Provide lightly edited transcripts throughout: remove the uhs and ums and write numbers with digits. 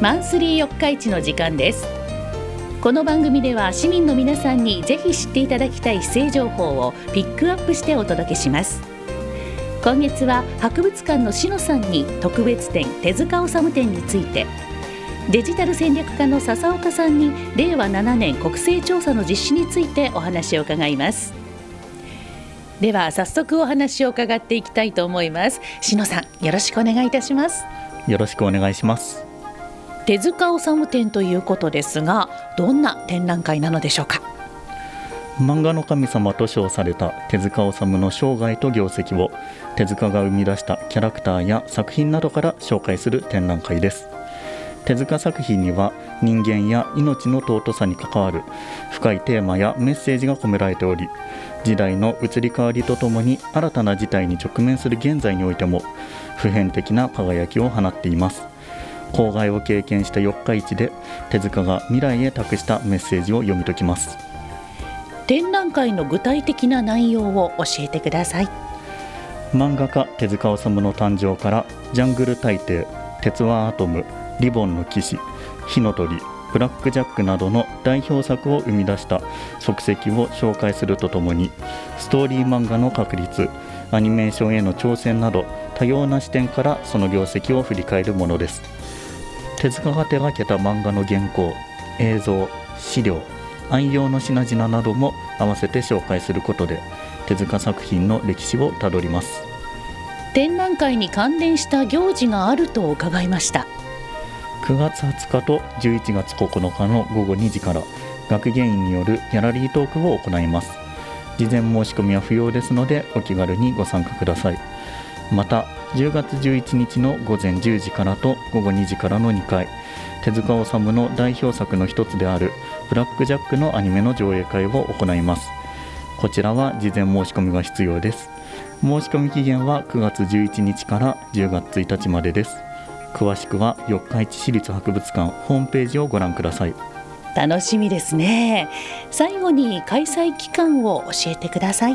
マンスリー四日市の時間です。この番組では市民の皆さんにぜひ知っていただきたい市政情報をピックアップしてお届けします。今月は博物館の篠さんに特別展手塚治虫展について、デジタル戦略家の笹岡さんに令和7年国勢調査の実施についてお話を伺います。では早速お話を伺っていきたいと思います。篠さん、よろしくお願いいたします。 よろしくお願いします。 手塚治虫展ということですが、どんな展覧会なのでしょうか。 漫画の神様と称された手塚治虫の生涯と業績を手塚が生み出したキャラクターや作品などから紹介する展覧会です。手塚作品には人間や命の尊さに関わる深いテーマやメッセージが込められており、時代の移り変わりとともに新たな事態に直面する現在においても普遍的な輝きを放っています。公害を経験した四日市で手塚が未来へ託したメッセージを読み解きます。 展覧会の具体的な内容を教えてください。 漫画家手塚治虫の誕生からジャングル大帝、鉄腕アトム、リボンの騎士、火の鳥、ブラックジャックなどの代表作を生み出した足跡を紹介するとともに、ストーリー漫画の確立、アニメーションへの挑戦など多様な視点からその業績を振り返るものです。手塚が手掛けた漫画の原稿、映像、資料、愛用の品々なども合わせて紹介することで手塚作品の歴史をたどります。 展覧会に関連した行事があると伺いました。 9月20日と11月9日の午後2時から学芸員によるギャラリートークを行います。事前申し込みは不要ですのでお気軽にご参加ください。また10月11日の午前10時からと午後2時からの2回、手塚治虫の代表作の一つであるブラックジャックのアニメの上映会を行います。こちらは事前申し込みが必要です。申し込み期限は9月11日から10月1日までです。詳しくは四日市市立博物館ホームページをご覧ください。 楽しみですね。最後に開催期間を教えてください。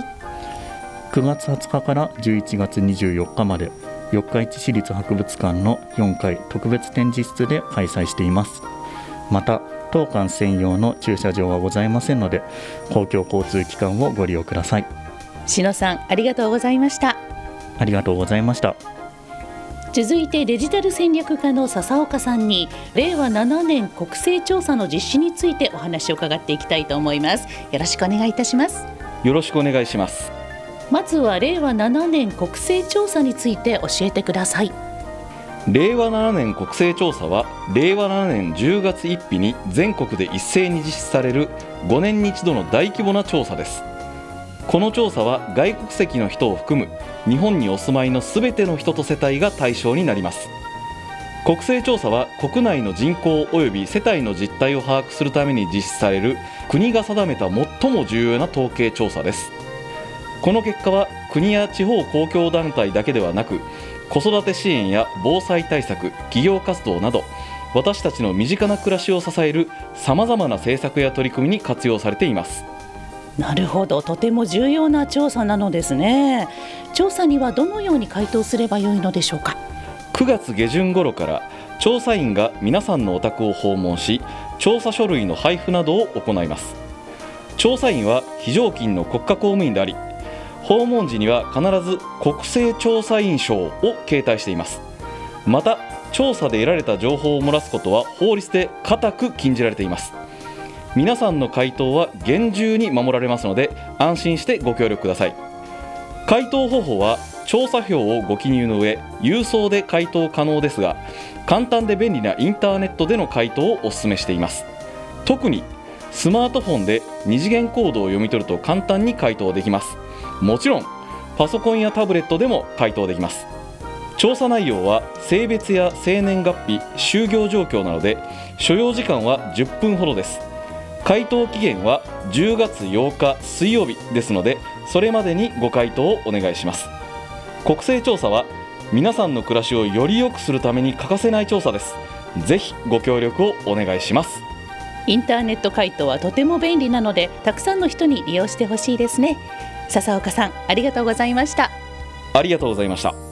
9月20日から11月24日まで四日市市立博物館の4階特別展示室で開催しています。また当館専用の駐車場はございませんので公共交通機関をご利用ください。 篠さん、ありがとうございました。 ありがとうございました。 続いてデジタル戦略家の笹岡さんに令和7年国勢調査の実施についてお話を伺っていきたいと思います。よろしくお願いいたします。 よろしくお願いします。 まずは令和7年国勢調査について教えてください。 令和7年国勢調査は令和7年10月1日に全国で一斉に実施される5年に一度の大規模な調査です。この調査は外国籍の人を含む日本にお住まいのすべての人と世帯が対象になります。国勢調査は国内の人口及び世帯の実態を把握するために実施される国が定めた最も重要な統計調査です。この結果は国や地方公共団体だけではなく、子育て支援や防災対策、企業活動など私たちの身近な暮らしを支えるさまざまな政策や取り組みに活用されています。 なるほど、とても重要な調査なのですね。調査にはどのように回答すればよいのでしょうか。 9月下旬頃から調査員が皆さんのお宅を訪問し、調査書類の配布などを行います。調査員は非常勤の国家公務員であり、訪問時には必ず国勢調査員証を携帯しています。また調査で得られた情報を漏らすことは法律で固く禁じられています。皆さんの回答は厳重に守られますので安心してご協力ください。回答方法は調査票をご記入の上郵送で回答可能ですが、簡単で便利なインターネットでの回答をお勧めしています。特にスマートフォンで二次元コードを読み取ると簡単に回答できます。もちろんパソコンやタブレットでも回答できます。調査内容は性別や生年月日、就業状況なので所要時間は10分ほどです。回答期限は10月8日水曜日ですので、それまでにご回答をお願いします。国勢調査は皆さんの暮らしをより良くするために欠かせない調査です。ぜひご協力をお願いします。 インターネット回答はとても便利なので、たくさんの人に利用してほしいですね。笹岡さん、ありがとうございました。 ありがとうございました。